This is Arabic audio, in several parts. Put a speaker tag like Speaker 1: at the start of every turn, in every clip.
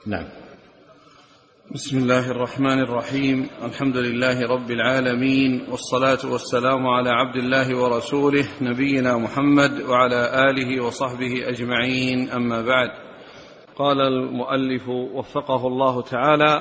Speaker 1: نعم.
Speaker 2: بسم الله الرحمن الرحيم. الحمد لله رب العالمين، والصلاة والسلام على عبد الله ورسوله نبينا محمد وعلى آله وصحبه أجمعين، أما بعد. قال المؤلف وفقه الله تعالى: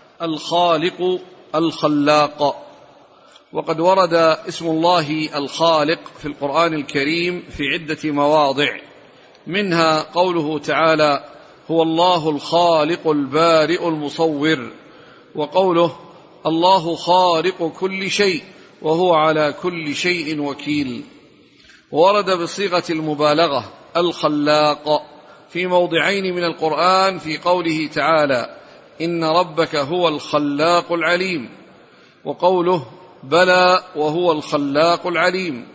Speaker 2: الخالق الخلاق. وقد ورد اسم الله الخالق في القرآن الكريم في عدة مواضع، منها قوله تعالى: هو الله الخالق البارئ المصور، وقوله: الله خالق كل شيء وهو على كل شيء وكيل. وورد بصيغة المبالغة الخلاق في موضعين من القرآن، في قوله تعالى: إن ربك هو الخلاق العليم، وقوله: بلى وهو الخلاق العليم.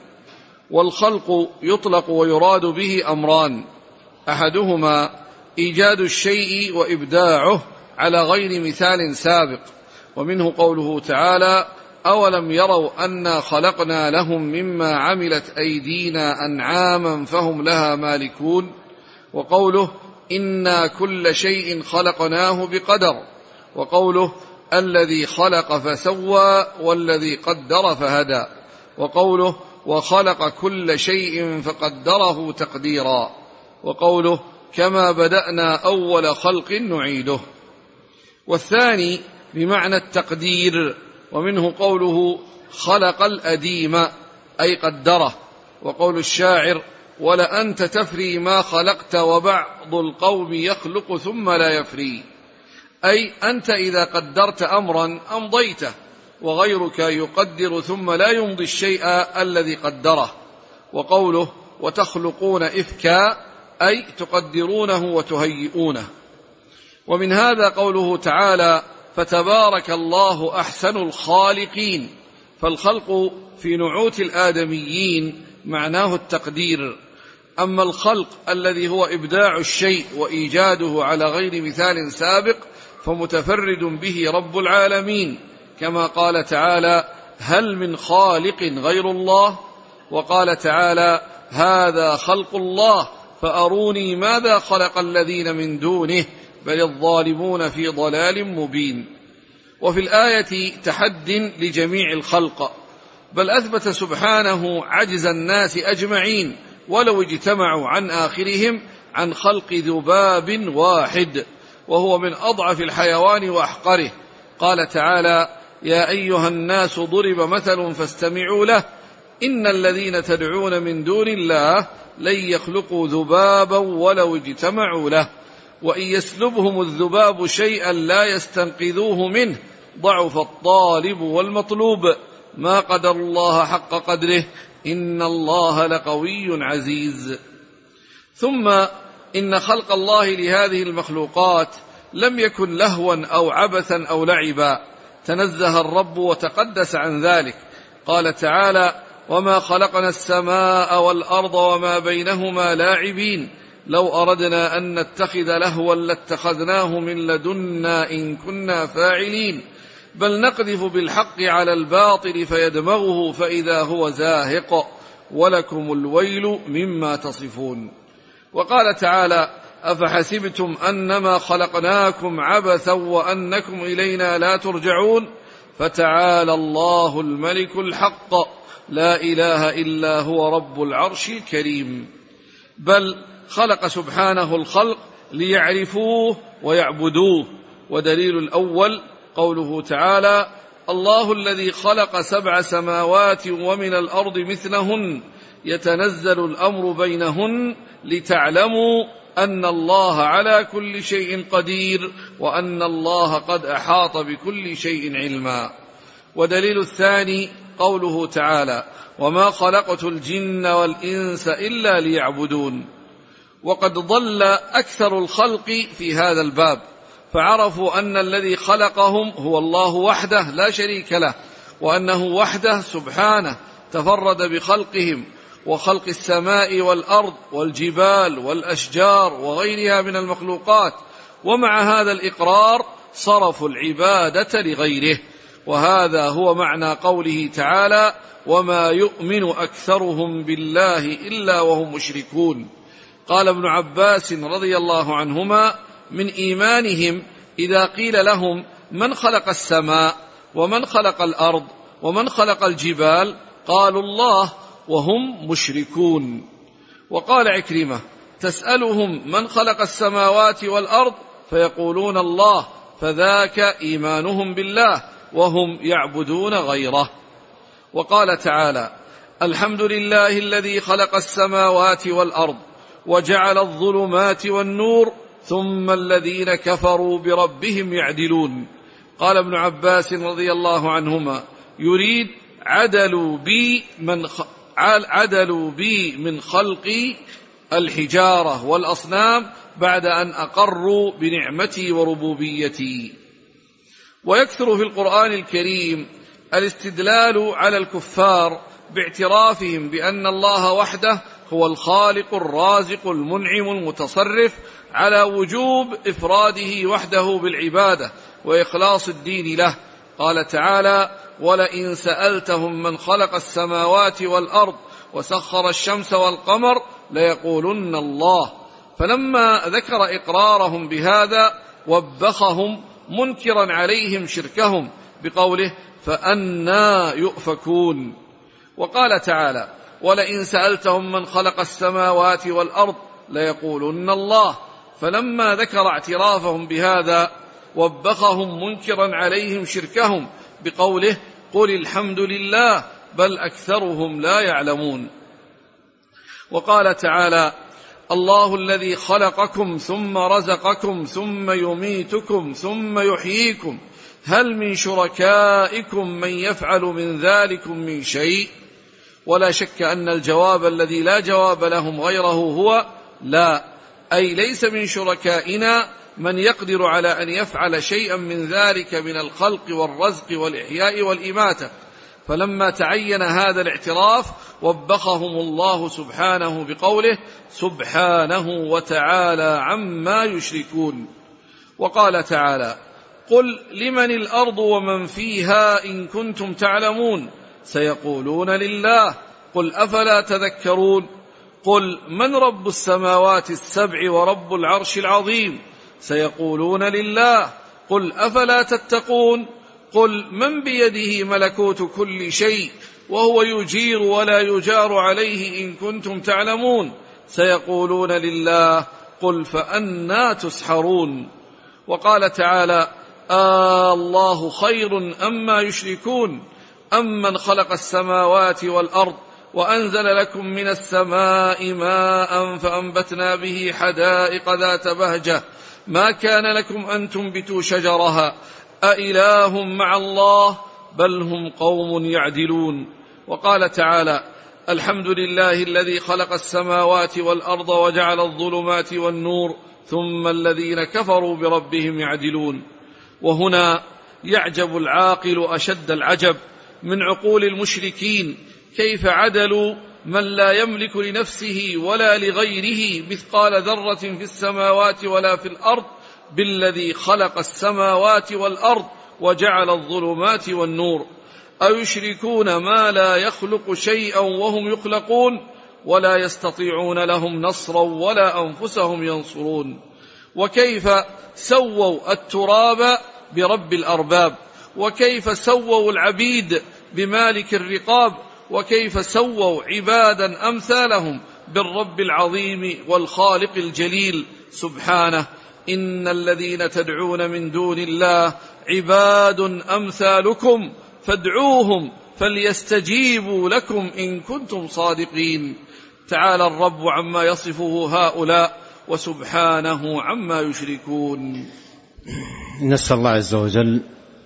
Speaker 2: والخلق يطلق ويراد به أمران: أحدهما إيجاد الشيء وإبداعه على غير مثال سابق، ومنه قوله تعالى: أولم يروا أنا خلقنا لهم مما عملت أيدينا أنعاما فهم لها مالكون، وقوله: إنا كل شيء خلقناه بقدر، وقوله: الذي خلق فسوى والذي قدر فهدى، وقوله: وخلق كل شيء فقدره تقديرا، وقوله: كما بدأنا أول خلق نعيده. والثاني بمعنى التقدير، ومنه قوله: خلق الأديم أي قدره، وقول الشاعر: ولأنت تفري ما خلقت وبعض القوم يخلق ثم لا يفري، أي أنت إذا قدرت أمرا أمضيته، وغيرك يقدر ثم لا يمضي الشيء الذي قدره. وقوله: وتخلقون إفكا أي تقدرونه وتهيئونه. ومن هذا قوله تعالى: فتبارك الله أحسن الخالقين. فالخلق في نعوت الآدميين معناه التقدير، أما الخلق الذي هو إبداع الشيء وإيجاده على غير مثال سابق فمتفرد به رب العالمين، كما قال تعالى: هل من خالق غير الله؟ وقال تعالى: هذا خلق الله فأروني ماذا خلق الذين من دونه بل الظالمون في ضلال مبين. وفي الآية تحد لجميع الخلق، بل أثبت سبحانه عجز الناس أجمعين ولو اجتمعوا عن آخرهم عن خلق ذباب واحد، وهو من أضعف الحيوان وأحقره. قال تعالى: يا أيها الناس ضرب مثل فاستمعوا له، إن الذين تدعون من دون الله لن يخلقوا ذبابا ولو اجتمعوا له، وإن يسلبهم الذباب شيئا لا يستنقذوه منه، ضعف الطالب والمطلوب، ما قدر الله حق قدره، إن الله لقوي عزيز. ثم إن خلق الله لهذه المخلوقات لم يكن لهوا أو عبثا أو لعبا، تنزه الرب وتقدس عن ذلك. قال تعالى: وما خلقنا السماء والأرض وما بينهما لاعبين، لو أردنا أن نتخذ لهوا لاتخذناه من لدنا إن كنا فاعلين، بل نقذف بالحق على الباطل فيدمغه فإذا هو زاهق، ولكم الويل مما تصفون. وقال تعالى: أفحسبتم أنما خلقناكم عبثا وأنكم إلينا لا ترجعون، فتعالى الله الملك الحق، لا إله إلا هو رب العرش الكريم. بل خلق سبحانه الخلق ليعرفوه ويعبدوه. ودليل الأول قوله تعالى: الله الذي خلق 7 سماوات ومن الأرض مثلهن يتنزل الأمر بينهن لتعلموا أن الله على كل شيء قدير وأن الله قد أحاط بكل شيء علما. ودليل الثاني قوله تعالى: وما خلقت الجن والإنس إلا ليعبدون. وقد ضل أكثر الخلق في هذا الباب، فعرفوا أن الذي خلقهم هو الله وحده لا شريك له، وأنه وحده سبحانه تفرد بخلقهم وخلق السماء والأرض والجبال والأشجار وغيرها من المخلوقات. ومع هذا الإقرار صرفوا العبادة لغيره، وهذا هو معنى قوله تعالى: وما يؤمن أكثرهم بالله إلا وهم مشركون. قال ابن عباس رضي الله عنهما: من إيمانهم إذا قيل لهم من خلق السماء ومن خلق الأرض ومن خلق الجبال قالوا الله وهم مشركون. وقال عكرمة تسألهم من خلق السماوات والأرض فيقولون الله، فذاك إيمانهم بالله وهم يعبدون غيره. وقال تعالى الحمد لله الذي خلق السماوات والأرض وجعل الظلمات والنور ثم الذين كفروا بربهم يعدلون. قال ابن عباس رضي الله عنهما يريد عدلوا بي من خلقي الحجارة والأصنام بعد أن أقروا بنعمتي وربوبيتي. ويكثر في القرآن الكريم الاستدلال على الكفار باعترافهم بأن الله وحده هو الخالق الرازق المنعم المتصرف، على وجوب إفراده وحده بالعبادة وإخلاص الدين له. قال تعالى ولئن سألتهم من خلق السماوات والأرض وسخر الشمس والقمر ليقولن الله. فلما ذكر إقرارهم بهذا وبخهم منكرا عليهم شركهم بقوله فأنى يؤفكون. وقال تعالى ولئن سألتهم من خلق السماوات والأرض ليقولن الله. فلما ذكر اعترافهم بهذا وبخهم منكرا عليهم شركهم بقوله قل الحمد لله بل أكثرهم لا يعلمون. وقال تعالى الله الذي خلقكم ثم رزقكم ثم يميتكم ثم يحييكم هل من شركائكم من يفعل من ذلكم من شيء؟ ولا شك أن الجواب الذي لا جواب لهم غيره هو لا، أي ليس من شركائنا من يقدر على أن يفعل شيئا من ذلك من الخلق والرزق والإحياء والإماتة. فلما تعين هذا الاعتراف وبخهم الله سبحانه بقوله سبحانه وتعالى عما يشركون. وقال تعالى قل لمن الأرض ومن فيها إن كنتم تعلمون سيقولون لله قل أفلا تذكرون. قل من رب السماوات السبع ورب العرش العظيم سيقولون لله قل أفلا تتقون. قل من بيده ملكوت كل شيء وهو يجير ولا يجار عليه إن كنتم تعلمون سيقولون لله قل فأنى تسحرون. وقال تعالى الله خير أما يشركون أمن خلق السماوات والأرض وأنزل لكم من السماء ماء فأنبتنا به حدائق ذات بهجة ما كان لكم أن تنبتوا شجرها أإله مع الله بل هم قوم يعدلون. وقال تعالى الحمد لله الذي خلق السماوات والأرض وجعل الظلمات والنور ثم الذين كفروا بربهم يعدلون. وهنا يعجب العاقل أشد العجب من عقول المشركين كيف عدلوا من لا يملك لنفسه ولا لغيره مثقال ذرة في السماوات ولا في الأرض بالذي خلق السماوات والأرض وجعل الظلمات والنور. أيشركون ما لا يخلق شيئا وهم يخلقون ولا يستطيعون لهم نصرا ولا أنفسهم ينصرون. وكيف سووا التراب برب الأرباب، وكيف سووا العبيد بمالك الرقاب، وكيف سووا عبادا أمثالهم بالرب العظيم والخالق الجليل سبحانه. إن الذين تدعون من دون الله عباد أمثالكم فادعوهم فليستجيبوا لكم إن كنتم صادقين. تعالى الرب عما يصفه هؤلاء وسبحانه عما يشركون.
Speaker 1: نسأل الله عز وجل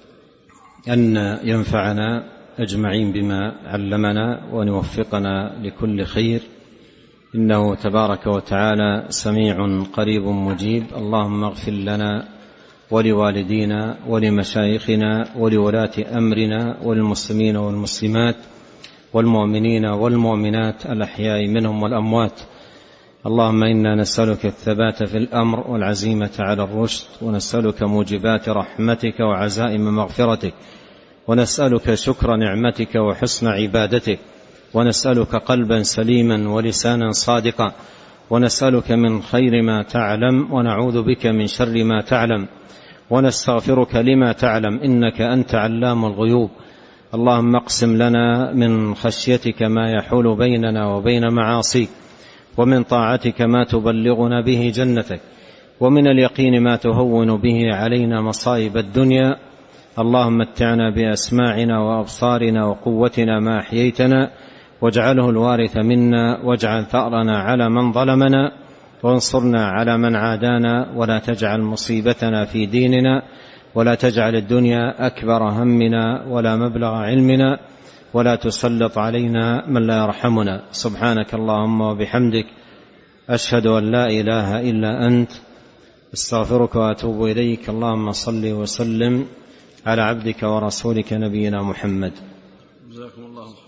Speaker 1: أن ينفعنا أجمعين بما علمنا وأن يوفقنا لكل خير، إنه تبارك وتعالى سميع قريب مجيب. اللهم اغفر لنا ولوالدينا ولمشايخنا ولولاة أمرنا والمسلمين والمسلمات والمؤمنين والمؤمنات الأحياء منهم والأموات. اللهم إنا نسألك الثبات في الأمر والعزيمة على الرشد، ونسألك موجبات رحمتك وعزائم مغفرتك، ونسألك شكر نعمتك وحسن عبادتك، ونسألك قلبا سليما ولسانا صادقا، ونسألك من خير ما تعلم ونعوذ بك من شر ما تعلم ونستغفرك لما تعلم إنك أنت علام الغيوب. اللهم اقسم لنا من خشيتك ما يحول بيننا وبين معاصيك، ومن طاعتك ما تبلغنا به جنتك، ومن اليقين ما تهون به علينا مصائب الدنيا. اللهم متعنا بأسماعنا وأبصارنا وقوتنا ما أحييتنا، واجعله الوارث منا، واجعل ثأرنا على من ظلمنا، وانصرنا على من عادانا، ولا تجعل مصيبتنا في ديننا، ولا تجعل الدنيا أكبر همنا ولا مبلغ علمنا، ولا تسلط علينا من لا يرحمنا. سبحانك اللهم وبحمدك، أشهد أن لا إله إلا أنت، استغفرك وأتوب إليك. اللهم صل وسلم على عبدك ورسولك نبينا محمد.
Speaker 2: جزاكم الله خيرا.